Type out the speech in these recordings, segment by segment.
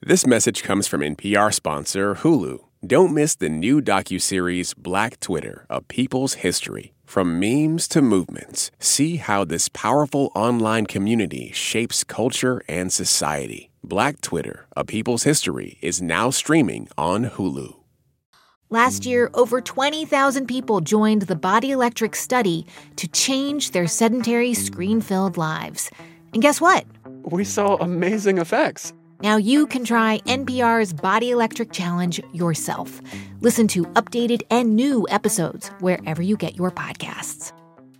This message comes from NPR sponsor Hulu. Don't miss the new docuseries Black Twitter, A People's History. From memes to movements, see how this powerful online community shapes culture and society. Black Twitter, A People's History is now streaming on Hulu. Last year, over 20,000 people joined the Body Electric study to change their sedentary, screen-filled lives. And guess what? We saw amazing effects. Now you can try NPR's Body Electric Challenge yourself. Listen to updated and new episodes wherever you get your podcasts.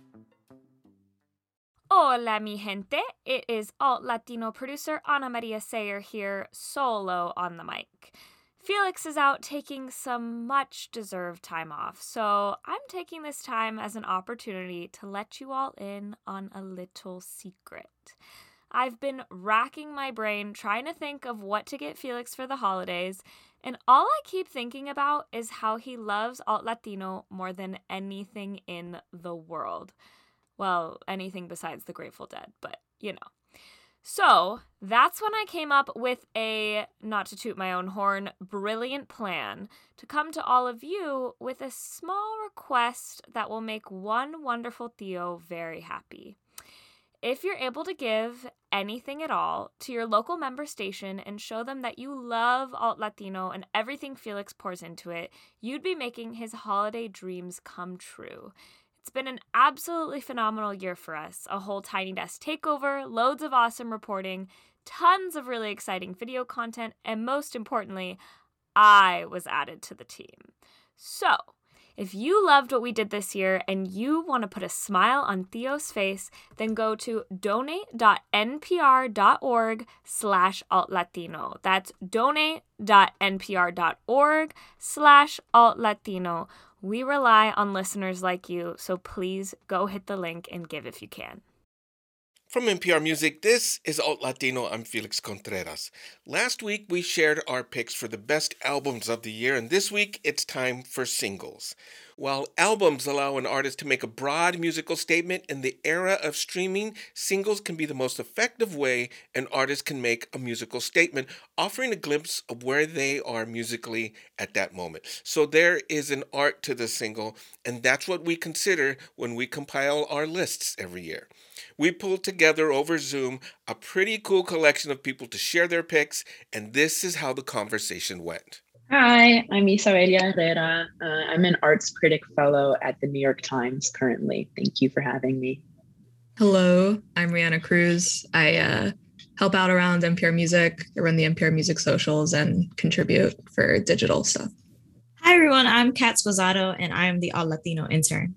Hola, mi gente. It is alt Latino producer Ana Maria Sayer here, solo on the mic. Felix is out taking some much-deserved time off, so I'm taking this time as an opportunity to let you all in on a little secret. I've been racking my brain trying to think of what to get Felix for the holidays, and all I keep thinking about is how he loves alt Latino more than anything in the world. Well, anything besides the Grateful Dead, but you know. So that's when I came up with a, not to toot my own horn, brilliant plan to come to all of you with a small request that will make one wonderful Tio very happy. If you're able to give anything at all to your local member station and show them that you love alt Latino and everything Felix pours into it, you'd be making his holiday dreams come true. It's been an absolutely phenomenal year for us. A whole Tiny Desk takeover, loads of awesome reporting, tons of really exciting video content, and most importantly, I was added to the team. So, if you loved what we did this year and you want to put a smile on Theo's face, then go to donate.npr.org/altlatino. That's donate.npr.org/altlatino. We rely on listeners like you, so please go hit the link and give if you can. From NPR Music, this is Alt Latino. I'm Felix Contreras. Last week, we shared our picks for the best albums of the year, and this week, it's time for singles. While albums allow an artist to make a broad musical statement, in the era of streaming, singles can be the most effective way an artist can make a musical statement, offering a glimpse of where they are musically at that moment. So there is an art to the single, and that's what we consider when we compile our lists every year. We pulled together over Zoom a pretty cool collection of people to share their picks, and this is how the conversation went. Hi, I'm Isabelia Herrera. I'm an arts critic fellow at the New York Times currently. Thank you for having me. Hello, I'm Rihanna Cruz. I help out around NPR Music. I run the NPR Music socials and contribute for digital stuff. Hi, everyone. I'm Kat Sposato, and I'm the All Latino intern.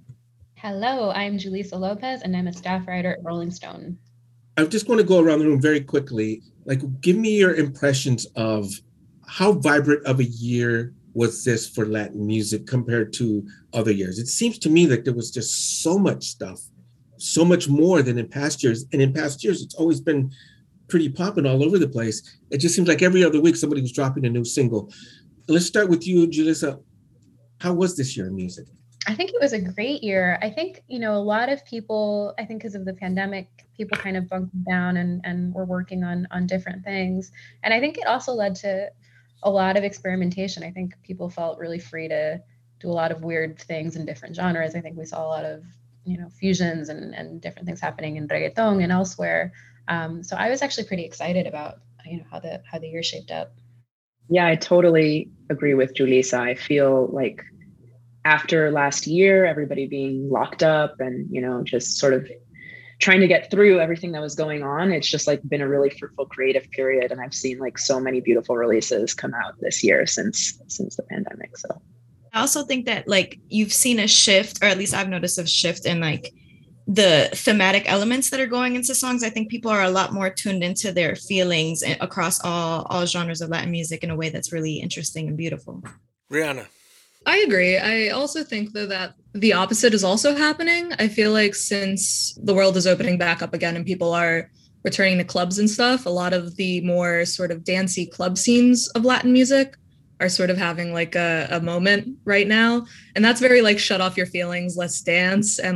Hello, I'm Julissa Lopez, and I'm a staff writer at Rolling Stone. I just want to go around the room very quickly. Give me your impressions of how vibrant of a year was this for Latin music compared to other years? It seems to me like there was just so much stuff, so much more than in past years. And in past years, it's always been pretty popping all over the place. It just seems like every other week somebody was dropping a new single. Let's start with you, Julissa. How was this year in music? I think it was a great year. I think, a lot of people, I think because of the pandemic, people kind of bunkered down and were working on different things. And I think it also led to a lot of experimentation. I think people felt really free to do a lot of weird things in different genres. I think we saw a lot of, fusions and different things happening in reggaeton and elsewhere. So I was actually pretty excited about, how the year shaped up. Yeah, I totally agree with Julissa. I feel like after last year, everybody being locked up and, just sort of trying to get through everything that was going on, it's just been a really fruitful creative period. And I've seen so many beautiful releases come out this year since the pandemic. So I also think that you've seen a shift, or at least I've noticed a shift in the thematic elements that are going into songs. I think people are a lot more tuned into their feelings across all genres of Latin music in a way that's really interesting and beautiful. Rihanna. I agree. I also think, though, that the opposite is also happening. I feel like since the world is opening back up again and people are returning to clubs and stuff, a lot of the more sort of dancey club scenes of Latin music are sort of having a moment right now. And that's very shut off your feelings, let's dance. And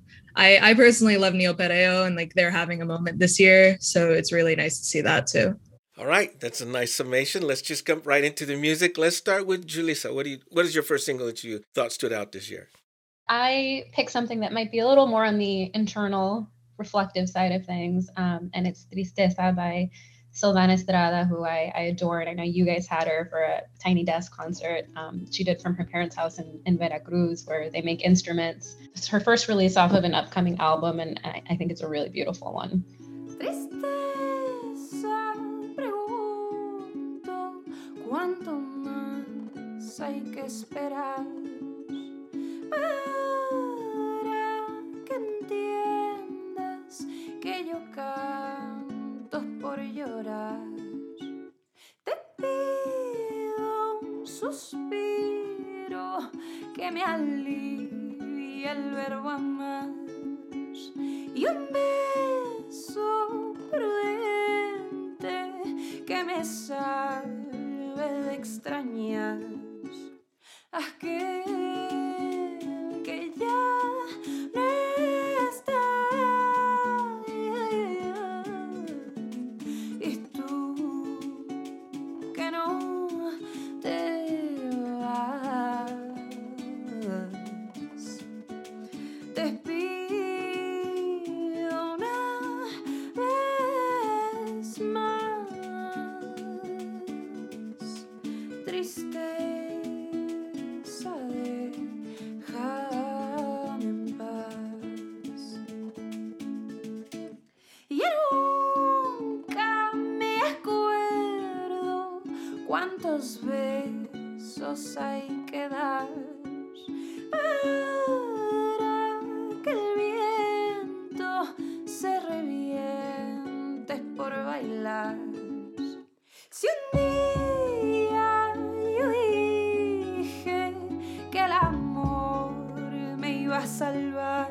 I personally love Neo Perreo, and they're having a moment this year. So it's really nice to see that too. All right, that's a nice summation. Let's just jump right into the music. Let's start with Julissa. What is your first single that you thought stood out this year? I picked something that might be a little more on the internal, reflective side of things, and it's Tristeza by Silvana Estrada, who I adore, and I know you guys had her for a Tiny Desk concert. She did from her parents' house in Veracruz, where they make instruments. It's her first release off of an upcoming album, and I think it's a really beautiful one. Tristeza, pregunto, ¿cuánto más hay que esperar para que entiendas que yo canto por llorar? Te pido un suspiro que me alivie el verbo amar y un beso prudente que me salve de extrañar aquel que ya no está. Y tú que no te vas. Te pido una vez más. Tristeza, déjame en paz. Y nunca me acuerdo cuántos besos hay que dar para que el viento se reviente por bailar. Si un día yo dije que el amor me iba a salvar,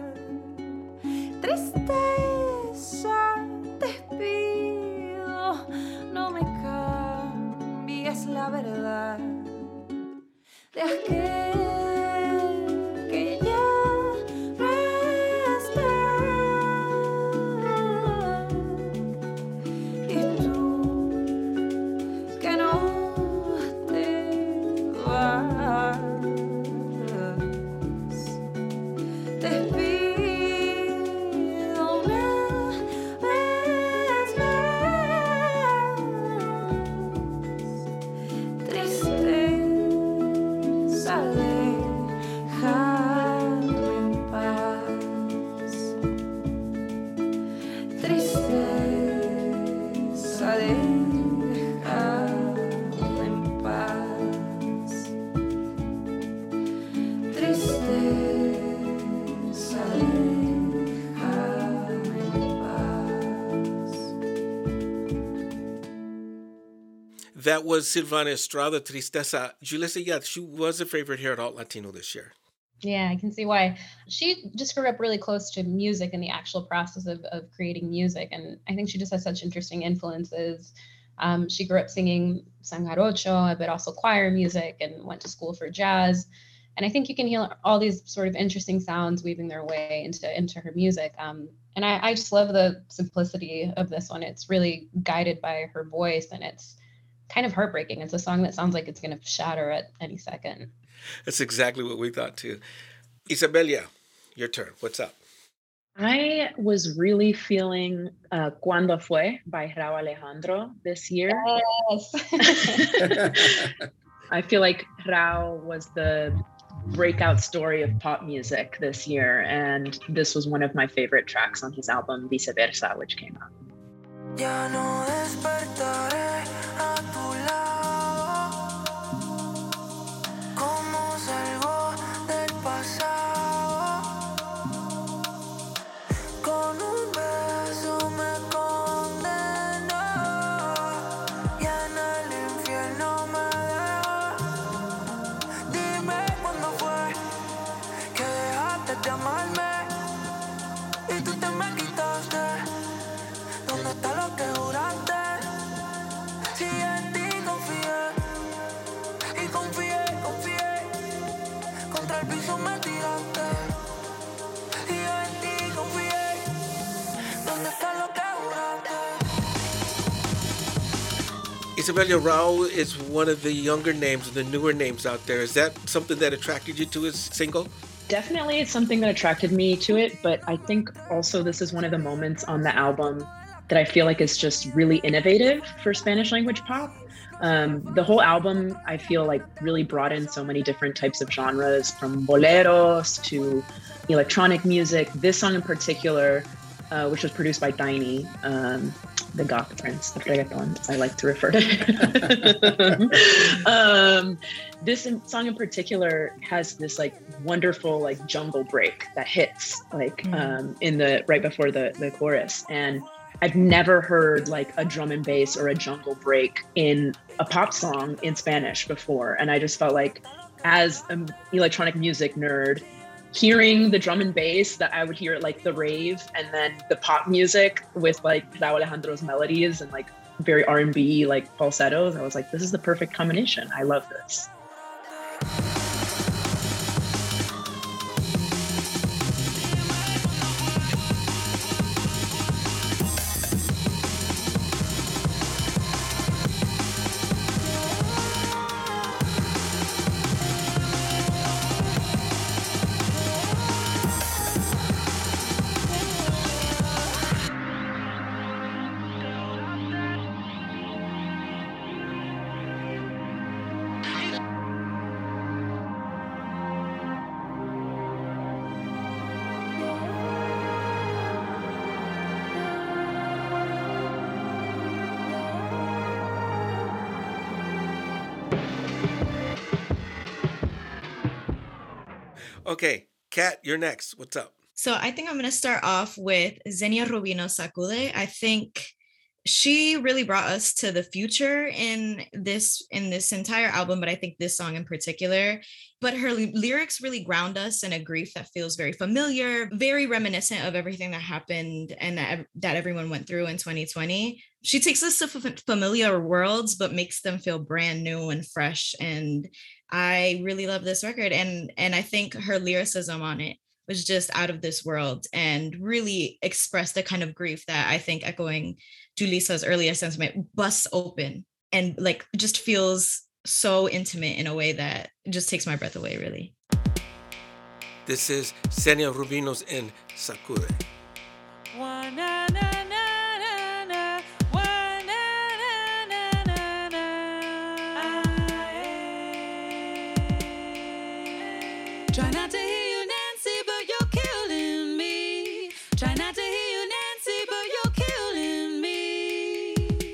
tristeza, te pido, no me cambies la verdad de aquel que ya no está. Y tú que no te vas. Te pido una vez más. Tristeza, déjame en paz. Tristeza, déjame en paz. Tristeza, déjame en paz. That was Silvana Estrada, Tristeza. Julissa, yeah, she was a favorite here at Alt Latino this year. Yeah, I can see why. She just grew up really close to music and the actual process of creating music. And I think she just has such interesting influences. She grew up singing San Jarocho, but also choir music, and went to school for jazz. And I think you can hear all these sort of interesting sounds weaving their way into her music. And I just love the simplicity of this one. It's really guided by her voice, and it's kind of heartbreaking. It's a song that sounds like it's going to shatter at any second. That's exactly what we thought too. Isabelia, your turn. What's up? I was really feeling Cuando Fue by Rauw Alejandro this year. Yes. I feel like Rauw was the breakout story of pop music this year, and this was one of my favorite tracks on his album Viceversa, which came out. Ya no despertaré a tu lado, como salgo del pasado. Con un beso me condenó y en el infierno me dejó. Dime cuándo fue que dejaste de amarme y tú te me quitaste. ¿Dónde está lo que juraste? Si en ti confié y confié, contra el piso me tiraste y yo en ti confié. ¿Dónde está lo que juraste? Isabella Rao is one of the younger names, the newer names out there. Is that something that attracted you to his single? Definitely it's something that attracted me to it, but I think also this is one of the moments on the album that I feel like is just really innovative for Spanish language pop. The whole album, I feel like really brought in so many different types of genres, from boleros to electronic music. This song in particular, which was produced by Tiny, the goth prince of reggaeton, as I like to refer to him. This song in particular has this like wonderful like jungle break that hits like in the right before the chorus, and I've never heard like a drum and bass or a jungle break in a pop song in Spanish before, and I just felt like, as an electronic music nerd, hearing the drum and bass, that I would hear like the rave, and then the pop music with like Rauw Alejandro's melodies and like very R&B like falsettos. I was like, this is the perfect combination. I love this. Okay, Kat, you're next. What's up? So I think I'm going to start off with Xenia Rubino Sacude. I think she really brought us to the future in this entire album, but I think this song in particular. But her lyrics really ground us in a grief that feels very familiar, very reminiscent of everything that happened and that everyone went through in 2020. She takes us to familiar worlds, but makes them feel brand new and fresh. And I really love this record. And I think her lyricism on it was just out of this world and really expressed the kind of grief that I think, echoing Julisa's earlier sentiment, busts open and like just feels so intimate in a way that just takes my breath away, really. This is Xenia Rubino's in Sacude. Try not to hear you, Nancy, but you're killing me. Try not to hear you, Nancy, but you're killing me.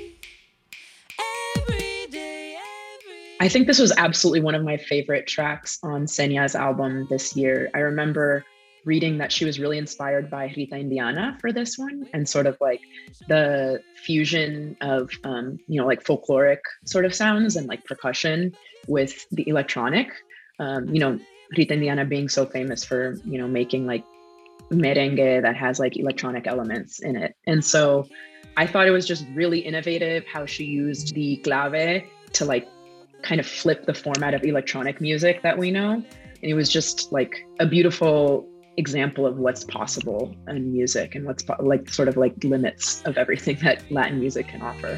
Every day, I think this was absolutely one of my favorite tracks on Xenia's album this year. I remember reading that she was really inspired by Rita Indiana for this one, and sort of like the fusion of, like folkloric sort of sounds and like percussion with the electronic. Rita Indiana being so famous for, making like merengue that has like electronic elements in it. And so I thought it was just really innovative how she used the clave to like kind of flip the format of electronic music that we know. And it was just like a beautiful example of what's possible in music and what's like sort of like limits of everything that Latin music can offer.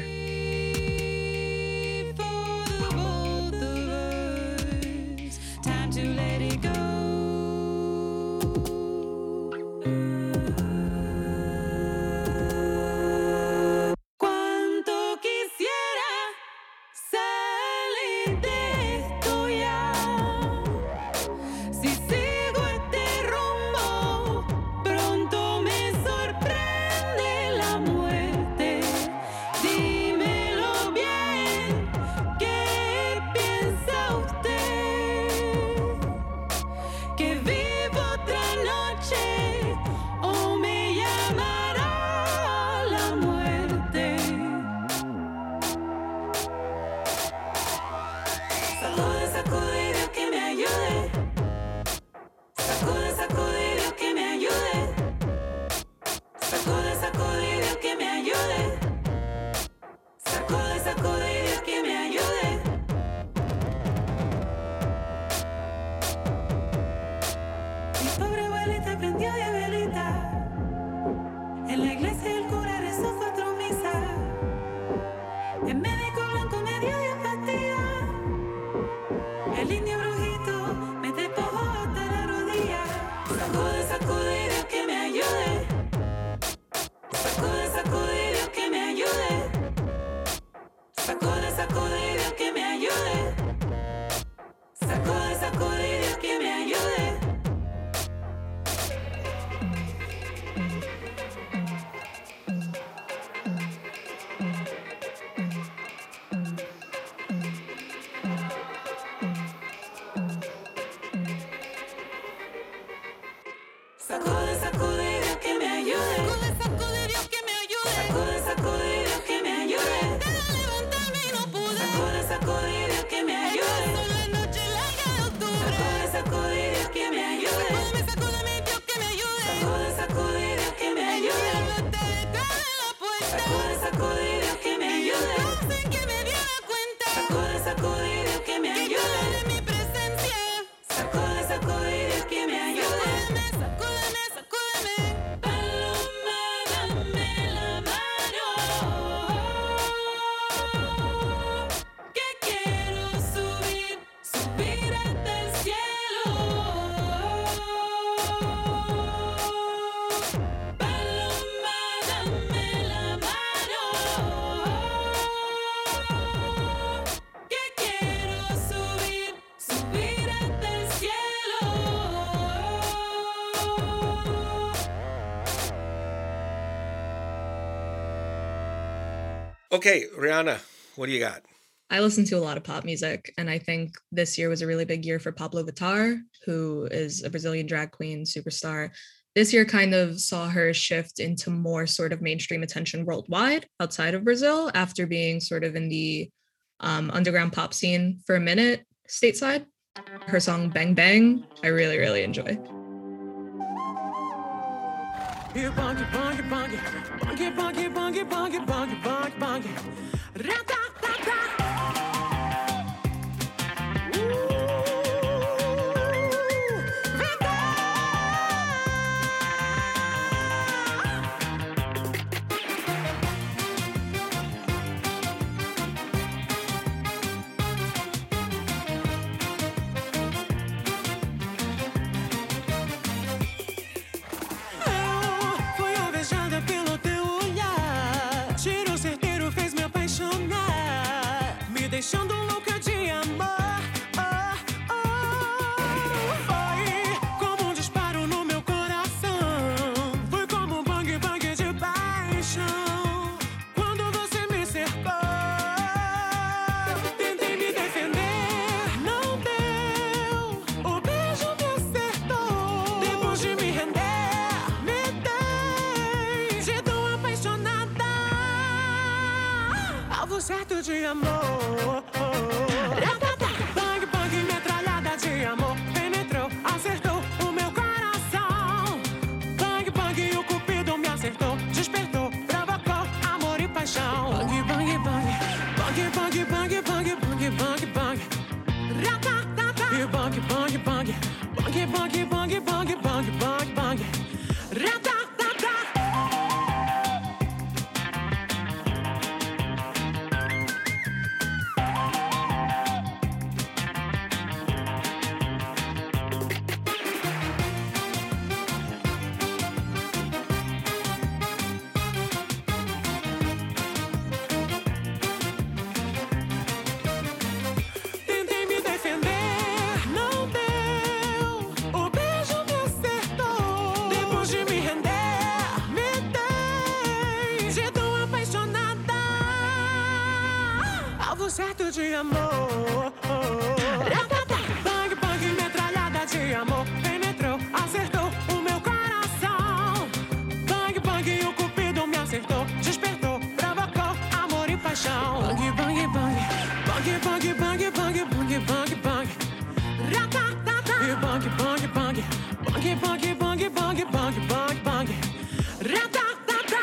Dime Sacude, sacude, Dios que me ayude. Sacude, sacude, Dios que me ayude. Sacude, sacude, Dios que me ayude. Sacude, Dios que me ayude. Sacude, sacude, Dios que me ayude. Para levantarme y no pude. Sacude, sacude, Dios que me ayude. Son la noche larga de octubre. Sacude, sacude, Dios que me ayude. Sacúdeme, Dios que me ayude. Sacude, sacude, Dios que me ayude. El diablo está detrás de la puerta. Sacude, sacude, Dios que me ayude. Sin que me diera cuenta. Sacude, sacude, Dios que me ayude. De mi presencia. Sacude, sacude, Dios que me ayude. Sacúdeme, sacúdeme. Paloma, dame la mano. Que quiero subir, subir hasta el cielo. Paloma, dame la mano. Que quiero subir, subir hasta el cielo. Okay, Rihanna, what do you got? I listen to a lot of pop music, and I think this year was a really big year for Pablo Vittar, who is a Brazilian drag queen superstar. This year kind of saw her shift into more sort of mainstream attention worldwide outside of Brazil after being sort of in the underground pop scene for a minute stateside. Her song Bang Bang, I really, really enjoy. You bonky, bonky, bonky, bonky, bonky, bonky, bonky, bonky, bonky, bonky. Ra-ta-ta-ta. Ooh, eu fui alvejada pelo teu olhar. Tiro certeiro fez me apaixonar, me deixando louca de amor. Oh, oh. Foi como um disparo no meu coração. Foi como um bang bang de paixão. Quando você me cercou, tentei me defender, não deu. O beijo me acertou. Depois de me render, me deixei tão apaixonada. Alvo certo de amor. Bang, bang, metralhada de amor. Penetrou, acertou o meu coração. Bang, bang, o cupido me acertou. Despertou, provocou amor e paixão. Bang, bang, bang. Bang, bang, bang, bang, bang, bang, bang. Ra-ta-ta-ta. E bang, bang, bang. Bang, bang, bang, bang, bang, bang, bang. Ra-ta-ta-ta. Tentei me defender, não deu. O beijo me acertou. Depois de me render, me deixei tão apaixonada. Alvo certo de amor. Bang, bang, metralhada de amor. Penetrou, acertou o meu coração. Bang, bang, o cupido me acertou. Despertou, provocou amor e paixão. Bang, bang, bang. Bang, bang, bang, bang, bang, bang, bang. Ra-ta-ta-ta. E bang, bang, bang. Bang, bang, bang, bang, bang, bang, bang. Ra-ta-ta-ta.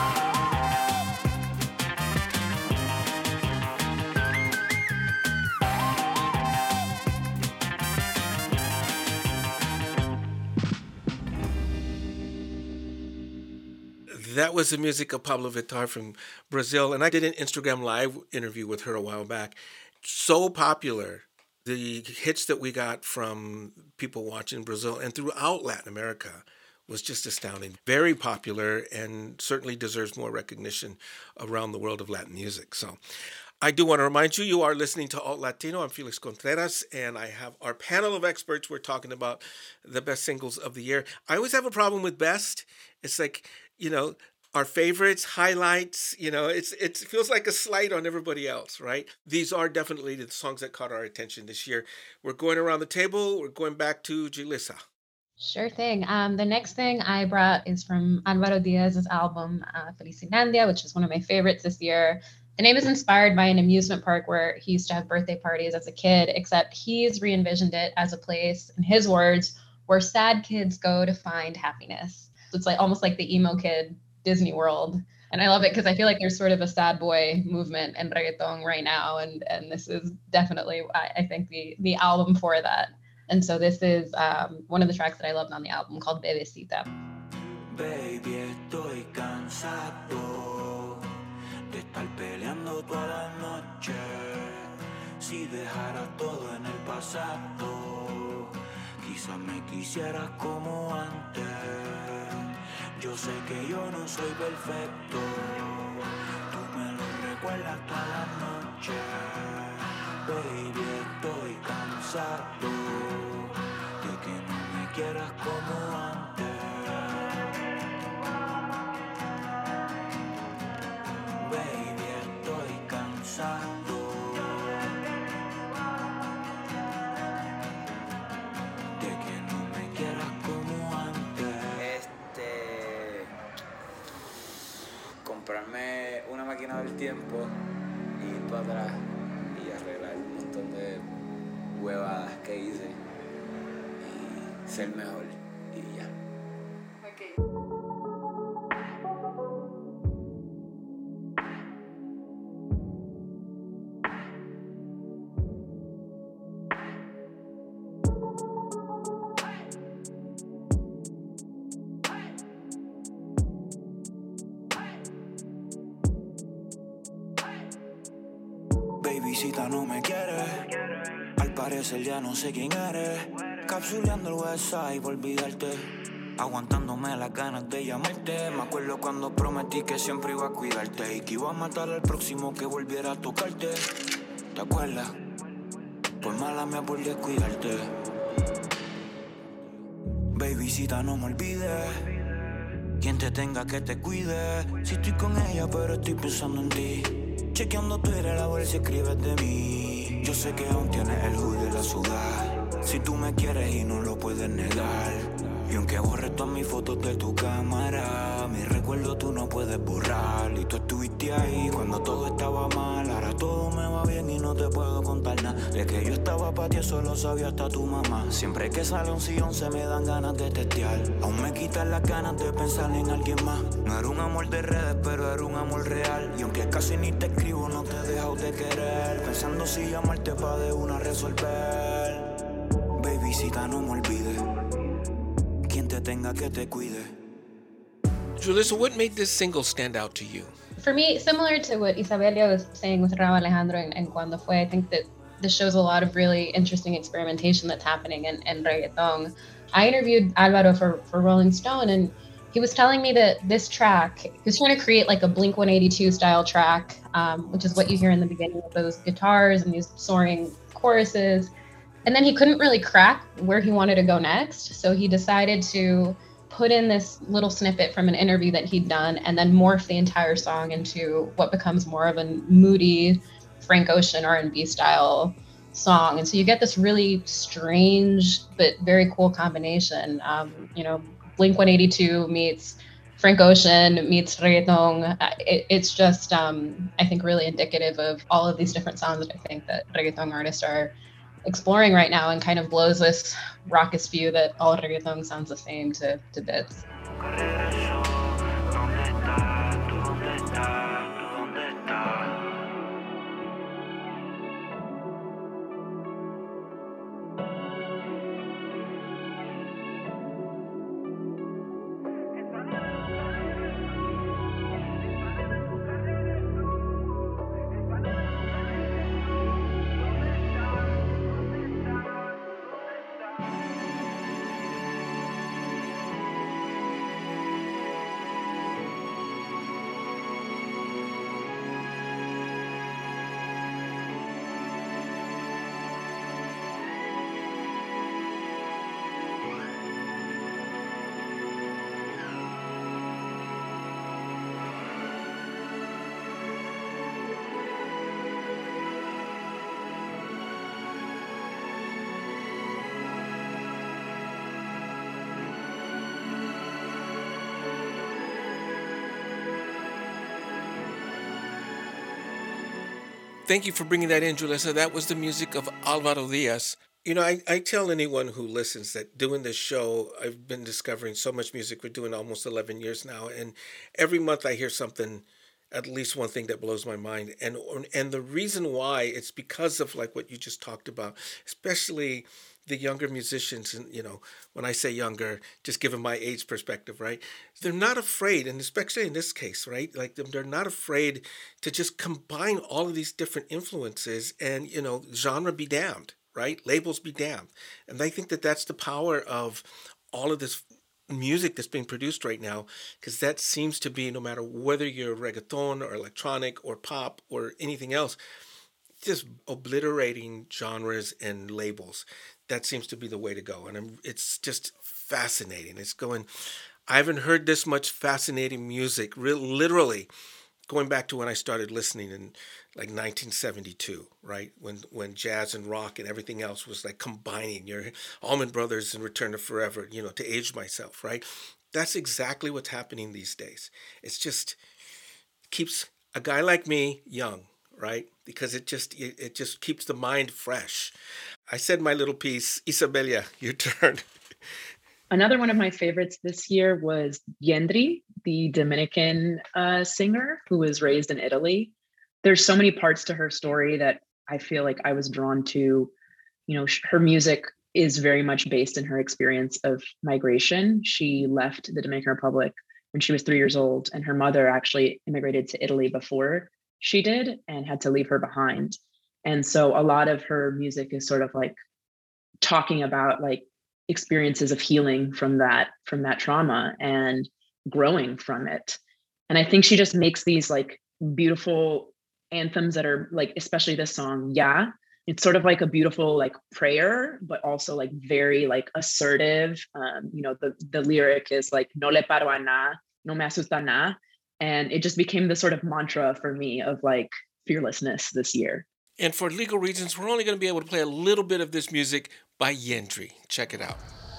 That was the music of Pablo Vittar from Brazil. And I did an Instagram Live interview with her a while back. So popular. The hits that we got from people watching Brazil and throughout Latin America was just astounding. Very popular and certainly deserves more recognition around the world of Latin music. So I do want to remind you, you are listening to Alt Latino. I'm Felix Contreras, and I have our panel of experts. We're talking about the best singles of the year. I always have a problem with best. It's like, our favorites, highlights, it feels like a slight on everybody else, right? These are definitely the songs that caught our attention this year. We're going around the table. We're going back to Julissa. Sure thing. The next thing I brought is from Alvaro Diaz's album, Felicinandia, which is one of my favorites this year. The name is inspired by an amusement park where he used to have birthday parties as a kid, except he's re-envisioned it as a place, in his words, where sad kids go to find happiness. So it's like almost like the emo kid Disney World. And I love it because I feel like there's sort of a sad boy movement in reggaeton right now. And this is definitely, I think, the album for that. And so this is one of the tracks that I loved on the album called Bebecita. Baby, estoy cansado de estar peleando toda la noche. Si dejara todo en el pasado, quizás me quisieras como antes. Yo sé que yo no soy perfecto, tú me lo recuerdas toda la noche. Baby, estoy cansado de que no me quieras como antes. Baby, estoy cansado de que no me quieras como antes. Comprarme una máquina del tiempo, ir para atrás y arreglar un montón de huevadas que hice y ser mejor y ya. Babycita no me quiere, al parecer ya no sé quién eres. Capsuleando el WhatsApp por olvidarte, aguantándome las ganas de llamarte. Me acuerdo cuando prometí que siempre iba a cuidarte y que iba a matar al próximo que volviera a tocarte. ¿Te acuerdas? Por mala mía por descuidarte. Babycita no me olvides, quien te tenga que te cuide. Si estoy con ella pero estoy pensando en ti, chequeando Twitter a ver si escribes de mí. Yo sé que aún tienes el hood de la ciudad, si tú me quieres y no lo puedes negar. Y aunque borres todas mis fotos de tu cámara, mi recuerdo tú no puedes borrar. Y tú estuviste ahí cuando todo estaba mal. Ahora todo me va bien y no te puedo contar nada. De que yo estaba pa' ti eso lo sabía hasta tu mamá. Siempre que sale un sillón se me dan ganas de testear. Aún me quitan las ganas de pensar en alguien más. No era un amor de redes pero era un amor real. Y aunque casi ni te escribo no te he dejado de querer, pensando si llamarte pa' de una resolver. Babycita no me olvides, quien te tenga que te cuide. Julissa, what made this single stand out to you? For me, similar to what Isabelia was saying with Rauw Alejandro and Cuando Fue, I think that this shows a lot of really interesting experimentation that's happening in reggaeton. I interviewed Alvaro for Rolling Stone, and he was telling me that this track, he was trying to create like a Blink-182 style track, which is what you hear in the beginning with those guitars and these soaring choruses. And then he couldn't really crack where he wanted to go next. So he decided to put in this little snippet from an interview that he'd done and then morph the entire song into what becomes more of a moody Frank Ocean R&B style song. And so you get this really strange but very cool combination. Blink-182 meets Frank Ocean meets reggaeton. It's just, I think, really indicative of all of these different sounds that I think that reggaeton artists are exploring right now, and kind of blows this raucous view that all reggaeton sounds the same to bits. Thank you for bringing that in, Julissa. That was the music of Alvaro Diaz. You know, I tell anyone who listens that doing this show, I've been discovering so much music. We're doing almost 11 years now. And every month I hear something, at least one thing that blows my mind. And the reason why, it's because of like what you just talked about, especially the younger musicians. And, you know, when I say younger, just given my age perspective, right? They're not afraid, and especially in this case, right? Like they're not afraid to just combine all of these different influences and, you know, genre be damned. Right? Labels be damned. And I think that that's the power of all of this music that's being produced right now, because that seems to be, no matter whether you're reggaeton or electronic or pop or anything else, just obliterating genres and labels. That seems to be the way to go. And it's just fascinating. I haven't heard this much fascinating music, literally, going back to when I started listening in like 1972, right? When jazz and rock and everything else was like combining, your Allman Brothers and Return to Forever, you know, to age myself, right? That's exactly what's happening these days. It's just keeps a guy like me young, right? Because it just keeps the mind fresh. I said my little piece. Isabella, your turn. Another one of my favorites this year was Yendri, the Dominican singer who was raised in Italy. There's so many parts to her story that I feel like I was drawn to. You know, her music is very much based in her experience of migration. She left the Dominican Republic when she was 3 years old, and her mother actually immigrated to Italy before she did and had to leave her behind. And so a lot of her music is sort of like talking about like experiences of healing from that trauma and growing from it. And I think she just makes these like beautiful anthems that are like, especially this song, Yeah. It's sort of like a beautiful like prayer, but also like very like assertive. You know, the lyric is like, no le paro a nada, no me asusta nada. And it just became the sort of mantra for me of like fearlessness this year. And for legal reasons, we're only going to be able to play a little bit of this music by Yendri. Check it out.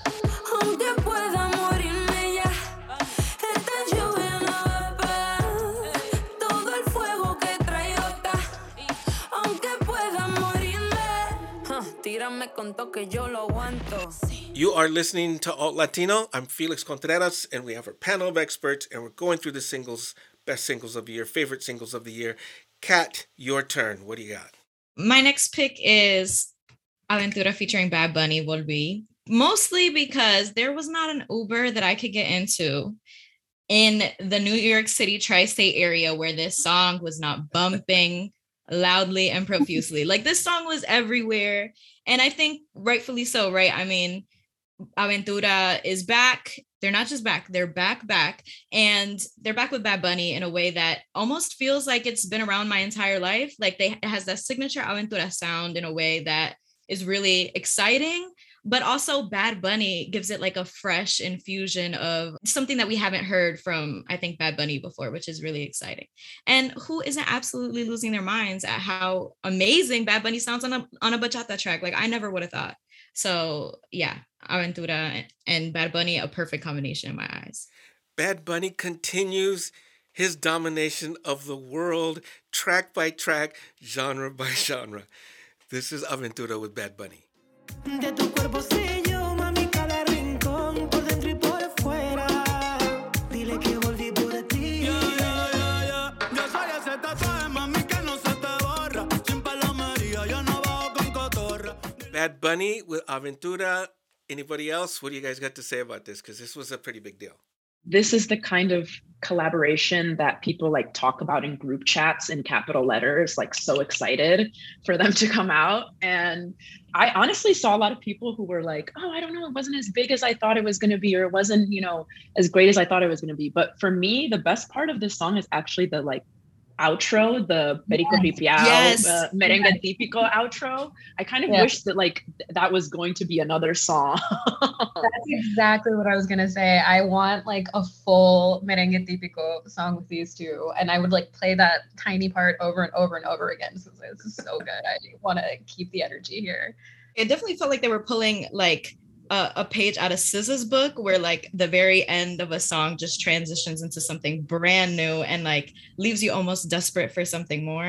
You are listening to Alt Latino. I'm Felix Contreras, and we have our panel of experts, and we're going through the singles, best singles of the year, favorite singles of the year. Kat, your turn. What do you got? My next pick is Aventura featuring Bad Bunny, Volví. Mostly because there was not an Uber that I could get into in the New York City tri-state area where this song was not bumping loudly and profusely. Like this song was everywhere. And I think rightfully so, right? I mean, Aventura is back. They're not just back, they're back. And they're back with Bad Bunny in a way that almost feels like it's been around my entire life. Like it has that signature Aventura sound in a way that is really exciting. But also Bad Bunny gives it like a fresh infusion of something that we haven't heard from, I think, Bad Bunny before, which is really exciting. And who isn't absolutely losing their minds at how amazing Bad Bunny sounds on a bachata track? Like I never would have thought. So yeah, Aventura and Bad Bunny, a perfect combination in my eyes. Bad Bunny continues his domination of the world, track by track, genre by genre. This is Aventura with Bad Bunny. De tu cuerpocillo, mami, cada rincón, por dentro y por fuera. Dile que volví por ti. Yo soy ese tatuaje, mami, que no se te borra. Sin palomería, yo no bajo con cotorra. Bad Bunny with Aventura. Anybody else? What do you guys got to say about this? Because this was a pretty big deal. This is the kind of collaboration that people like talk about in group chats in capital letters, like so excited for them to come out. And I honestly saw a lot of people who were like, oh, I don't know, it wasn't as big as I thought it was going to be, or it wasn't, you know, as great as I thought it was going to be. But for me, the best part of this song is actually the like outro, the Perico Ripiao, Merengue Típico outro. I kind of wish that like that was going to be another song. That's exactly what I was gonna say. I want like a full Merengue Típico song with these two, and I would like play that tiny part over and over and over again. This is so good. I want to keep the energy here. It definitely felt like they were pulling like a page out of SZA's book, where like the very end of a song just transitions into something brand new and like leaves you almost desperate for something more.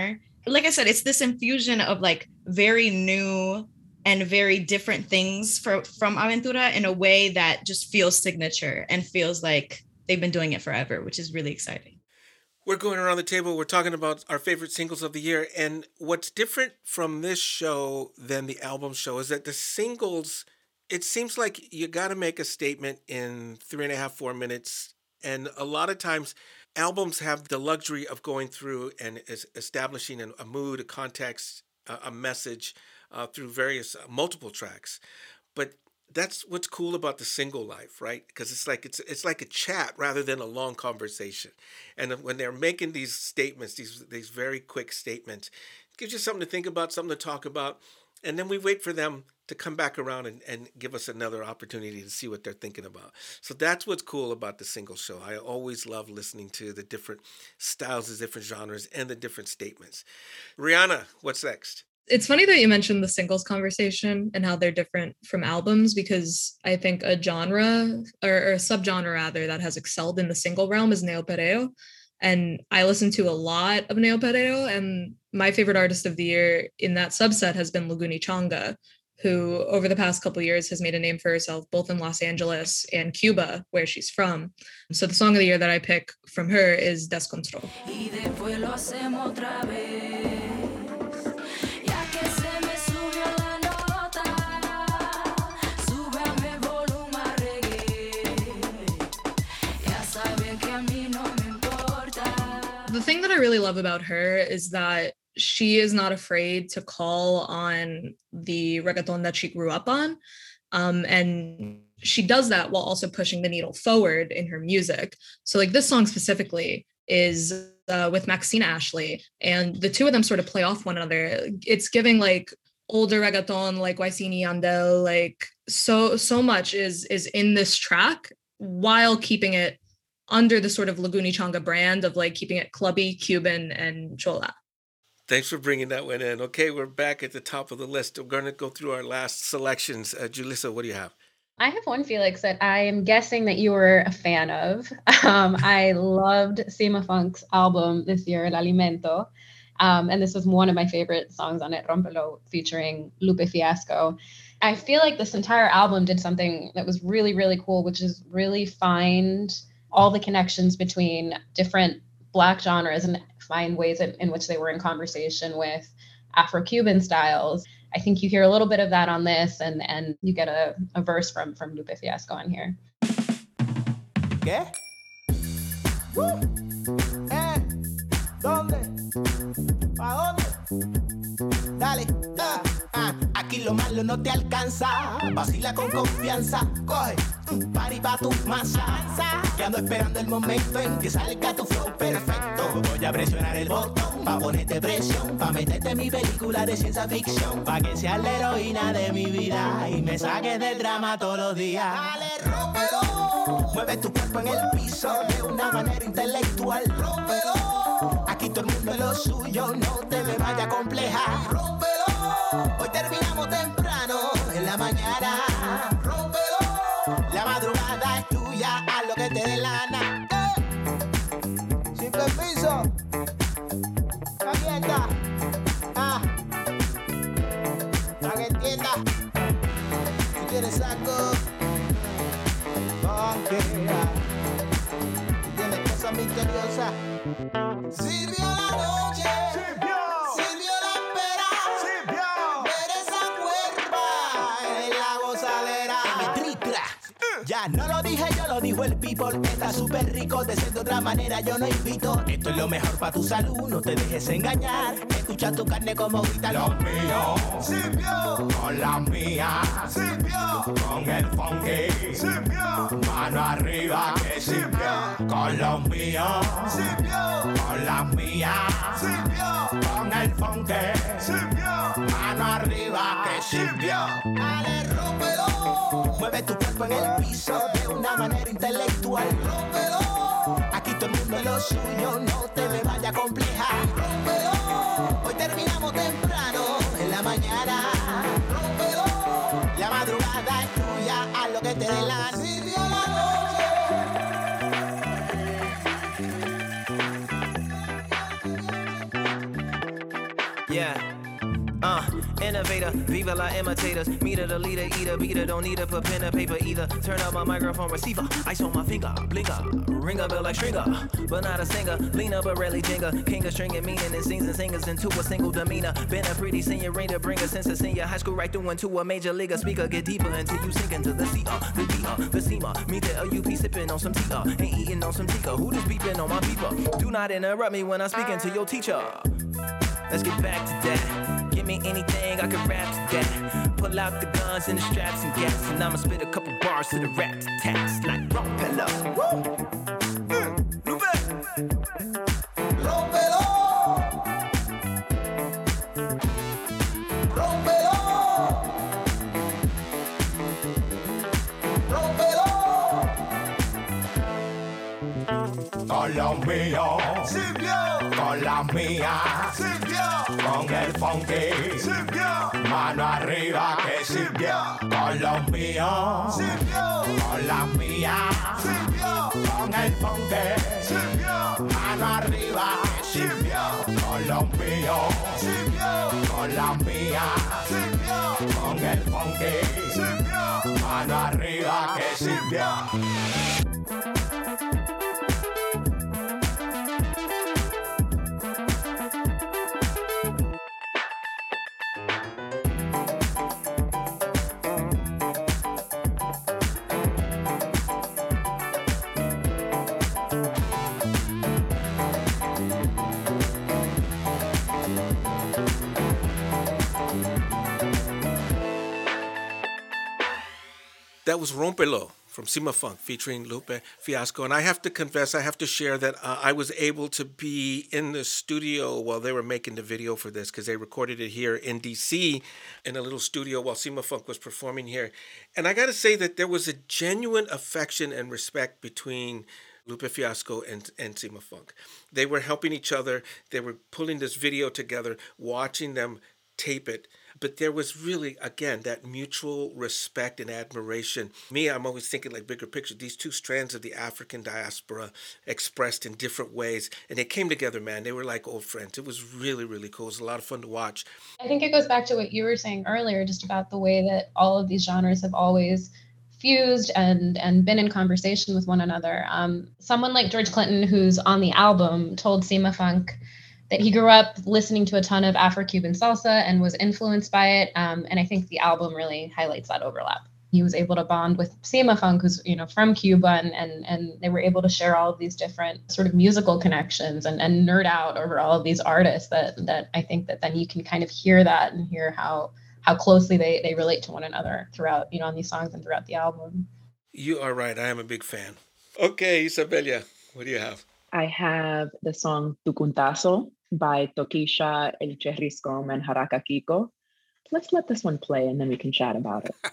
like I said, it's this infusion of like very new and very different things from Aventura in a way that just feels signature and feels like they've been doing it forever, which is really exciting. We're going around the table. We're talking about our favorite singles of the year. And what's different from this show than the album show is that the singles, it seems like you got to make a statement in 3.5, 4 minutes. And a lot of times albums have the luxury of going through and establishing a mood, a context, a message through various multiple tracks. But that's what's cool about the single life, right? Because it's like a chat rather than a long conversation. And when they're making these statements, these very quick statements, it gives you something to think about, something to talk about. And then we wait for them to come back around and give us another opportunity to see what they're thinking about. So that's what's cool about the single show. I always love listening to the different styles, the different genres, and the different statements. Rihanna, what's next? It's funny that you mentioned the singles conversation and how they're different from albums, because I think a genre or a subgenre rather that has excelled in the single realm is Neopereo. And I listen to a lot of Neopereo, and my favorite artist of the year in that subset has been Luguni Changa, who over the past couple of years has made a name for herself both in Los Angeles and Cuba, where she's from. So the song of the year that I pick from her is Descontrol. The thing that I really love about her is that she is not afraid to call on the reggaeton that she grew up on. And she does that while also pushing the needle forward in her music. So like this song specifically is with Maxine Ashley, and the two of them sort of play off one another. It's giving like older reggaeton, like Wisin y Yandel, like so much is in this track while keeping it under the sort of Luguni Changa brand of like keeping it clubby, Cuban, and chola. Thanks for bringing that one in. Okay, we're back at the top of the list. We're going to go through our last selections. Julissa, what do you have? I have one, Felix, that I am guessing that you were a fan of. I loved Sima Funk's album this year, El Alimento. And this was one of my favorite songs on it, Rompelo, featuring Lupe Fiasco. I feel like this entire album did something that was really, really cool, which is really find all the connections between different Black genres and find ways in which they were in conversation with Afro-Cuban styles. I think you hear a little bit of that on this, and you get a verse from Lupe Fiasco on here. ¿Qué? ¿Dónde? ¿Pa dónde? Dale. Aquí lo malo no te alcanza. Vacila con confianza. Coge un party pa' tu masa. Que ando esperando el momento en que salga tu flow perfecto. Voy a presionar el botón pa' ponerte presión, pa' meterte en mi película de ciencia ficción, pa' que seas la heroína de mi vida y me saques del drama todos los días. Dale, rómpelo. Mueve tu cuerpo en el piso de una manera intelectual. Rómpelo. Aquí todo el mundo es lo suyo, no te me vaya a complejar. Rómpelo. Hoy terminamos temprano en la mañana. Rómpelo. La madrugada es tuya, haz lo que te dé la gana. Sin permiso. Calienta. Para que entienda. Si quieres saco, conquea. Si tienes cosas misteriosas. Sirvió la noche. Sirvió la espera. Ver esa cuerpa en la gozadera. Me tripla. Ya no lo dije, yo lo dijo el people. Está súper rico, de ser de otra manera yo no invito. Esto es lo mejor para tu salud, no te dejes engañar. Escucha tu carne como grita los míos. Sirvió con la mía. Sirvió con el funky. Sirvió mano arriba que sirvió con los míos. Sirvió con la mía. Sirvió con el funky. Sirvió mano arriba que sirvió. Dale, rómpelo. Mueve tu cuerpo en el piso de una manera intelectual. Rómpelo. Aquí todo el mundo es lo suyo, no te me vaya a complejar. Rómpelo. Hoy terminamos temprano en la mañana. Rómpelo. La madrugada es tuya, haz lo que te dé la gana. Sirvió la noche. innovator. Viva la imitators. Meter the leader, eater, beater. Don't need to put pen and paper either. Turn up my microphone receiver. Ice on my finger. Blinker. Ring a bell like stringer. But not a singer. Lean up but rarely jingle. King of stringing meaning and sings and singers into a single demeanor. Been a pretty senior ring to bring a sense of senior high school right through into a major league speaker. Get deeper until you sink into the C, the D, the SEMA. Me the LUP sipping on some tea, ain't eating on some tika. Who this beeping on my beeper? Do not interrupt me when I'm speaking to your teacher. Let's get back to that. Give me anything, I can rap to that. Pull out the guns and the straps and gas, and I'ma spit a couple bars to the rat tats like Rompelo. Colombia, Silvio, Colombia, Silvio, con el funky, Silvio, mano arriba que Silvio, Colombia, Silvio, Colombia, Silvio, con el funky, Silvio, mano arriba que Silvio, Colombia, Silvio, Colombia, Silvio, con el funky, Silvio, mano arriba que Silvio. That was Rompelo from Sima Funk featuring Lupe Fiasco. And I have to confess, I have to share that I was able to be in the studio while they were making the video for this, because they recorded it here in DC in a little studio while Sima Funk was performing here. And I got to say that there was a genuine affection and respect between Lupe Fiasco and Sima Funk. They were helping each other. They were pulling this video together, watching them tape it. But there was really, again, that mutual respect and admiration. Me, I'm always thinking like bigger picture. These two strands of the African diaspora expressed in different ways. And they came together, man. They were like old friends. It was really, really cool. It was a lot of fun to watch. I think it goes back to what you were saying earlier, just about the way that all of these genres have always fused and been in conversation with one another. Someone like George Clinton, who's on the album, told Sima Funk that he grew up listening to a ton of Afro-Cuban salsa and was influenced by it. And I think the album really highlights that overlap. He was able to bond with Sima Funk, who's, from Cuba, and they were able to share all of these different sort of musical connections and nerd out over all of these artists that I think that then you can kind of hear that and hear how closely they relate to one another throughout, on these songs and throughout the album. You are right. I am a big fan. Okay, Isabelia, what do you have? I have the song Tucuntazo by Tokischa, El Cherriscom, and Jaraka Kiko. Let's let this one play and then we can chat about it.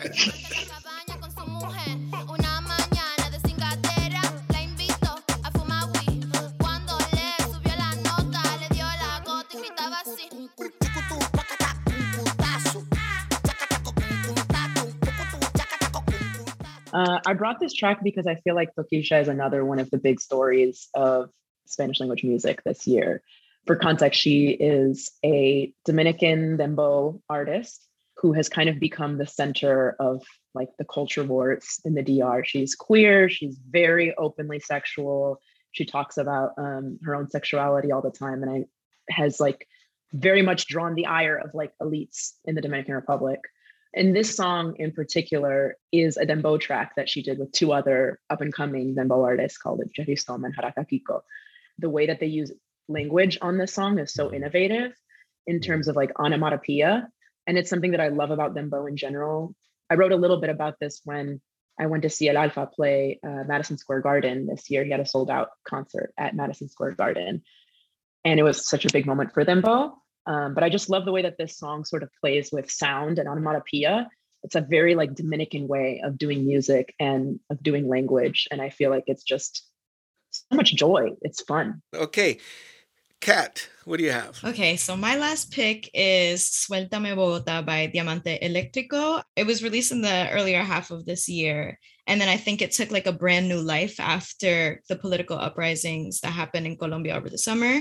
I brought this track because I feel like Tokischa is another one of the big stories of Spanish language music this year. For context, she is a Dominican dembow artist who has kind of become the center of like the culture wars in the DR. She's queer, she's very openly sexual. She talks about her own sexuality all the time, and has like very much drawn the ire of like elites in the Dominican Republic. And this song in particular is a dembow track that she did with two other up-and-coming dembow artists called Cherriscom and Jaraka Kiko. The way that they use language on this song is so innovative in terms of like onomatopoeia. And it's something that I love about dembow in general. I wrote a little bit about this when I went to see El Alfa play Madison Square Garden this year. He had a sold-out concert at Madison Square Garden. And it was such a big moment for dembow. But I just love the way that this song sort of plays with sound and onomatopoeia. It's a very like Dominican way of doing music and of doing language. And I feel like it's just so much joy. It's fun. Okay. Kat, what do you have? Okay, so my last pick is Suéltame Bogotá by Diamante Eléctrico. It was released in the earlier half of this year. And then I think it took like a brand new life after the political uprisings that happened in Colombia over the summer.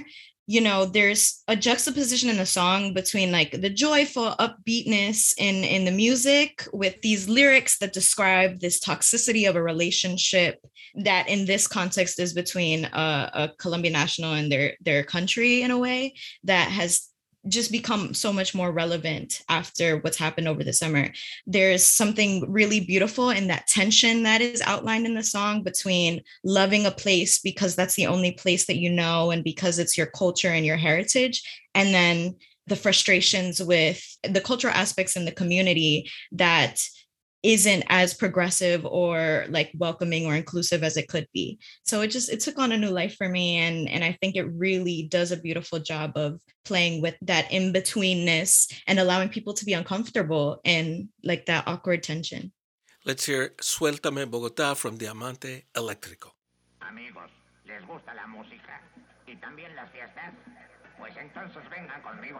you know, there's a juxtaposition in the song between like the joyful upbeatness in the music with these lyrics that describe this toxicity of a relationship that in this context is between a Colombian national and their country in a way that has just become so much more relevant after what's happened over the summer. There's something really beautiful in that tension that is outlined in the song between loving a place because that's the only place that you know and because it's your culture and your heritage, and then the frustrations with the cultural aspects in the community that isn't as progressive or like welcoming or inclusive as it could be. So it took on a new life for me. And I think it really does a beautiful job of playing with that in-betweenness and allowing people to be uncomfortable and like that awkward tension. Let's hear Suéltame Bogotá from Diamante Eléctrico. Amigos, ¿les gusta la música? ¿Y también las fiestas? Pues entonces vengan conmigo.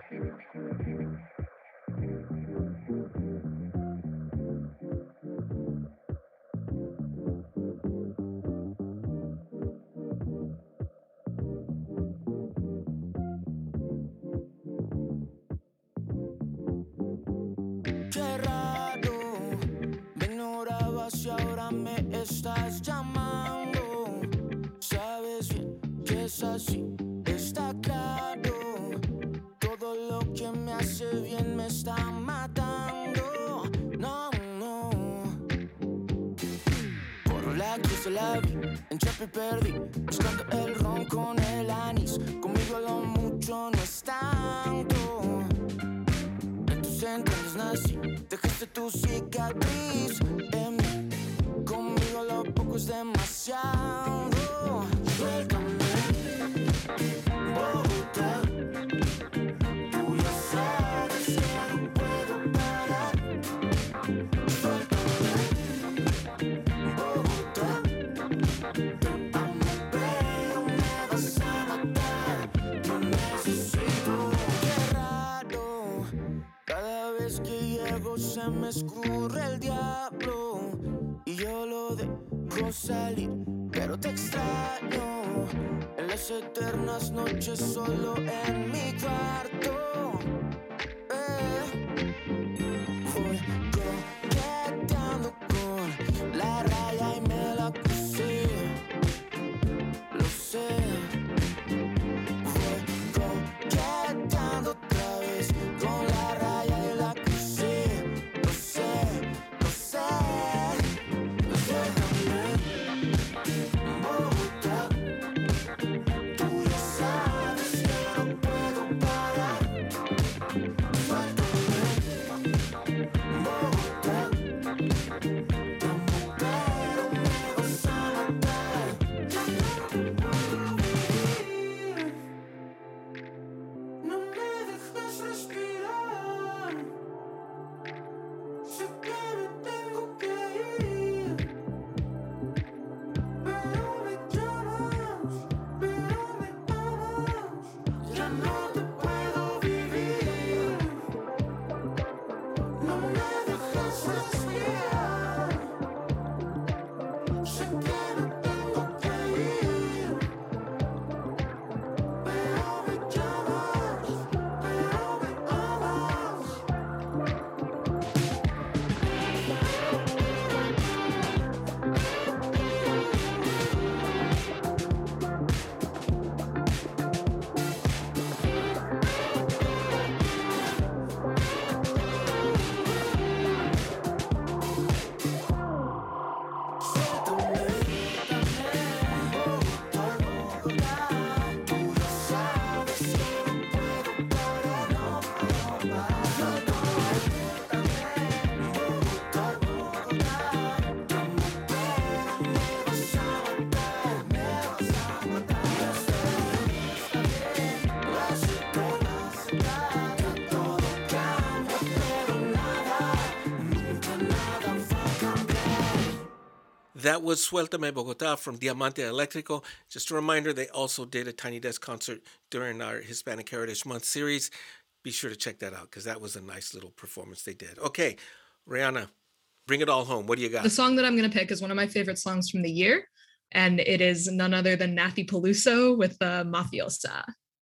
Qué raro, me ignorabas y ahora me estás llamando. Sabes bien que es así, está claro. Todo lo que me hace bien me está matando. No, no. Por la cruz de la vi, en Chapi perdí, buscando el ron con el anís. Conmigo lo mucho no es tanto. Entonces nací, dejaste tu cicatriz en mí. Conmigo lo poco es demasiado. Suéltame, Bogotá. Tú ya sabes que no puedo parar. Suéltame, Bogotá. Te amo, pero me vas a matar. Yo necesito. Cada vez que llego se me escurre el diablo y yo lo dejo salir, pero te extraño en las eternas noches solo en mi cuarto. Voy coqueteando con la raya y me la crucé, lo sé. Voy coqueteando otra vez con la raya y la crucé, lo sé, lo sé. Déjame, Bogotá, tú ya sabes que no puedo parar. Suéltame, Bogotá, te amo pero me vas a matar. No me dejes respirar. Sé que me tengo que ir, pero me llamas, pero me amas. Ya no te puedo vivir. No me dejes respirar. Sé que me tengo que ir, pero me llamas, pero me amas. That was Suéltame Bogotá from Diamante Eléctrico. Just a reminder, they also did a Tiny Desk concert during our Hispanic Heritage Month series. Be sure to check that out because that was a nice little performance they did. Okay, Rihanna, bring it all home. What do you got? The song that I'm going to pick is one of my favorite songs from the year, and it is none other than Nathy Peluso with Mafiosa.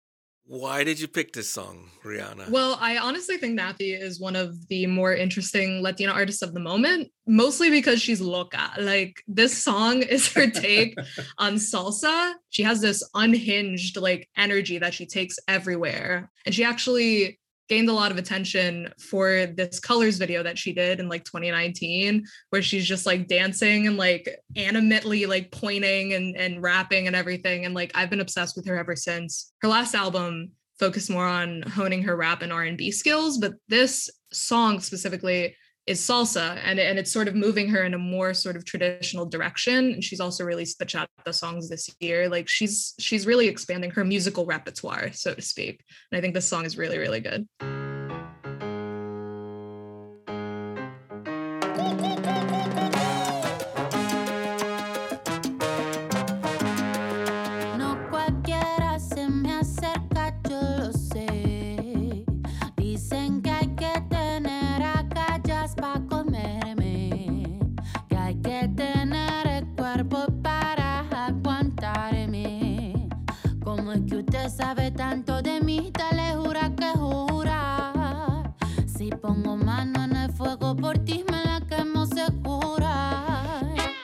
Why did you pick this song, Rihanna? Well, I honestly think Nathi is one of the more interesting Latina artists of the moment, mostly because she's loca. Like, this song is her take on salsa. She has this unhinged like energy that she takes everywhere. And she actually gained a lot of attention for this Colors video that she did in like 2019, where she's just like dancing and like animately like pointing and rapping and everything. And like, I've been obsessed with her ever since. Her last album focused more on honing her rap and R&B skills, but this song specifically is salsa, and it's sort of moving her in a more sort of traditional direction. And she's also released bachata songs this year. Like, she's really expanding her musical repertoire, so to speak. And I think this song is really, really good. No cualquiera se me acerca, yo lo sé. Dicen que hay que tener agallas pa' comerme, que hay que tener el cuerpo para aguantarme. ¿Cómo es que usted sabe tanto de mí? Dale, jura que jura. Si pongo mano en el fuego por ti, me la quemo segura.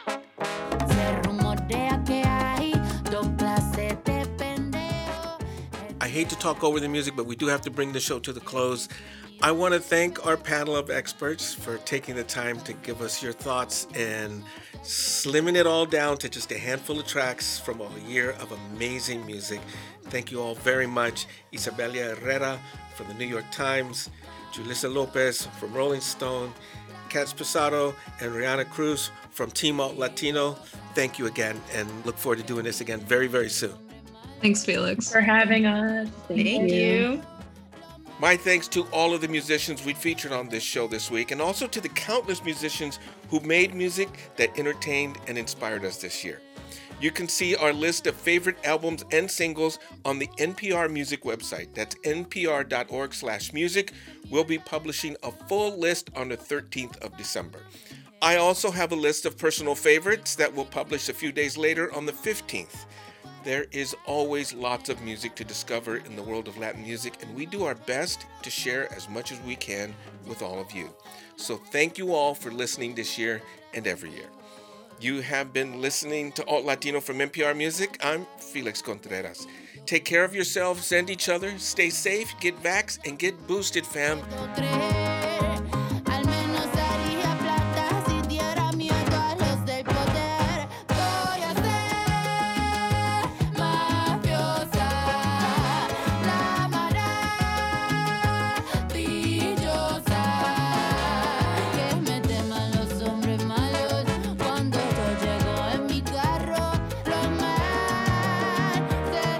Se rumorea que hay dos clases de pendejo. I hate to talk over the music, but we do have to bring the show to the close. I want to thank our panel of experts for taking the time to give us your thoughts and slimming it all down to just a handful of tracks from a year of amazing music. Thank you all very much. Isabelia Herrera from the New York Times, Julissa Lopez from Rolling Stone, Katz Posado, and Rihanna Cruz from Team Alt Latino. Thank you again, and look forward to doing this again very, very soon. Thanks, Felix. For having us. Thank you. My thanks to all of the musicians we featured on this show this week, and also to the countless musicians who made music that entertained and inspired us this year. You can see our list of favorite albums and singles on the NPR Music website. That's npr.org/music. We'll be publishing a full list on the 13th of December. I also have a list of personal favorites that we'll publish a few days later on the 15th. There is always lots of music to discover in the world of Latin music, and we do our best to share as much as we can with all of you. So thank you all for listening this year and every year. You have been listening to Alt Latino from NPR Music. I'm Felix Contreras. Take care of yourselves and each other. Stay safe, get vaxxed, and get boosted, fam.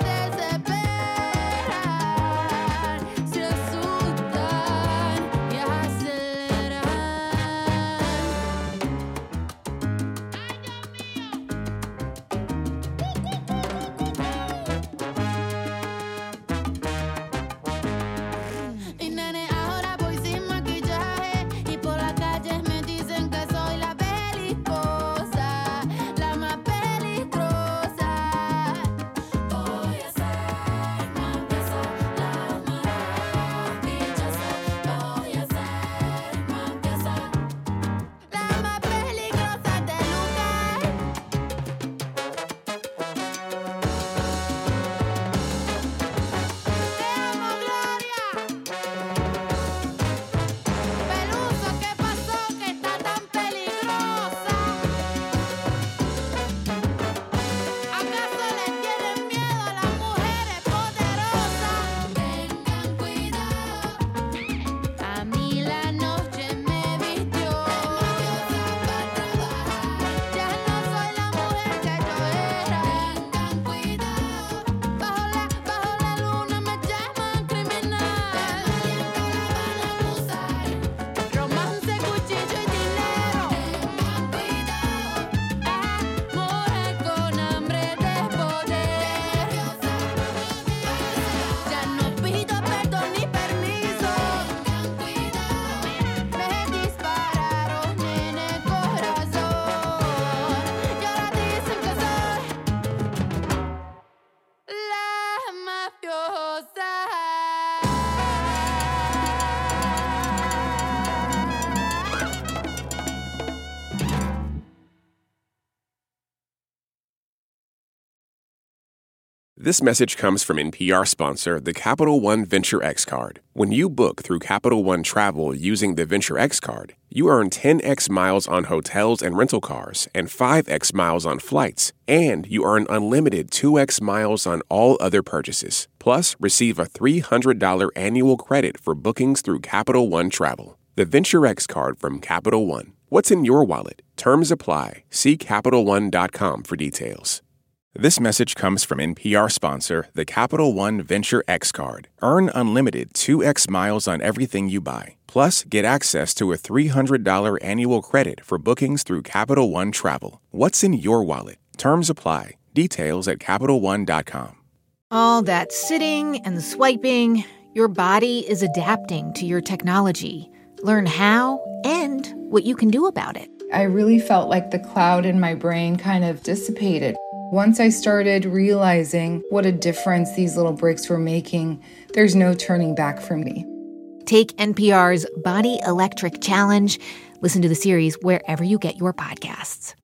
Se asustan y This message comes from NPR sponsor, the Capital One Venture X Card. When you book through Capital One Travel using the Venture X Card, you earn 10x miles on hotels and rental cars and 5x miles on flights, and you earn unlimited 2x miles on all other purchases. Plus, receive a $300 annual credit for bookings through Capital One Travel. The Venture X Card from Capital One. What's in your wallet? Terms apply. See CapitalOne.com for details. This message comes from NPR sponsor, the Capital One Venture X Card. Earn unlimited 2x miles on everything you buy. Plus, get access to a $300 annual credit for bookings through Capital One Travel. What's in your wallet? Terms apply. Details at CapitalOne.com. All that sitting and swiping, your body is adapting to your technology. Learn how and what you can do about it. I really felt like the cloud in my brain kind of dissipated. Once I started realizing what a difference these little breaks were making, there's no turning back for me. Take NPR's Body Electric Challenge. Listen to the series wherever you get your podcasts.